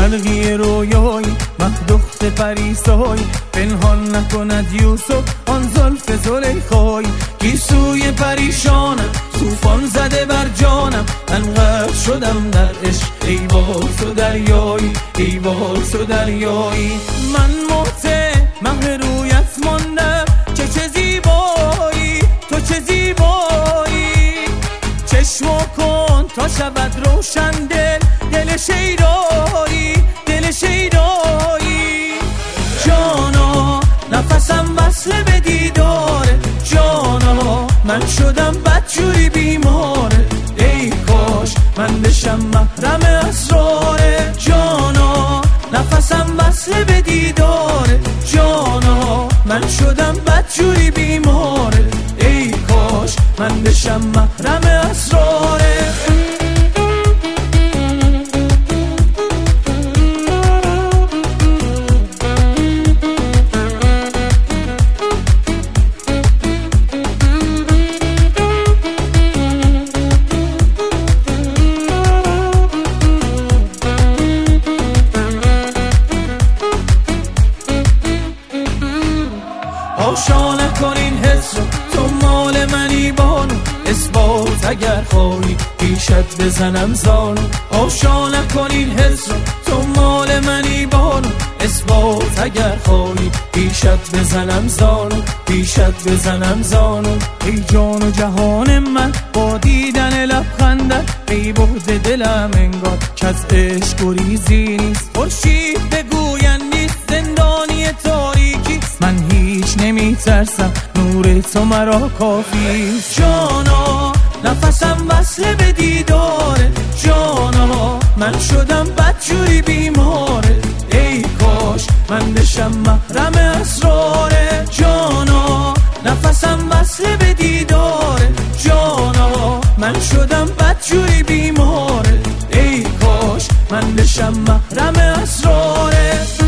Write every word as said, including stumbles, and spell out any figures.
حلقی رویایی مخدوخت پریسای پنهان نکند یوسف آن زلف زلیخای گیسوی پریشانم طوفان زده بر جانم انقدر شدم در عشق ای باز و دریایی ای باز و دریایی من محته مه رویت ماندم چه چه زیبایی تو چه زیبایی چشمو کن تا شود روشن دل دل شیدایی دل شیدایی جانا نفسم وصله به دیداره جانا من شدم بدجوری بیماره ای کاش من بشم محرم اسراره جانا نفسم وصله به دیداره جانا من شدم بدجوری بیماره ای کاش من بشم محرم اسراره آشا نکن این حس رو تو مال منی بانو اثبات اگر خواهی پیشت بزنم زانو آشا نکن این حس رو تو مال منی بانو اثبات اگر خواهی پیشت بزنم زانو پیشت بزنم زانو ای جان و جهان من با دیدن لبخندت ای بعد دلم انگار که از عشق گریزی نیست خورشید بگوین نیست زندانی تاریکی من هیچ نمی ترسم نور تو مرا کافی جانا نفسم وصله به دیداره جانا من شدم بدجوری بیماره ای کاش من بشم محرم اسراره جانا نفسم وصله به دیداره جانا من شدم بدجوری بیماره ای کاش من بشم محرم اسراره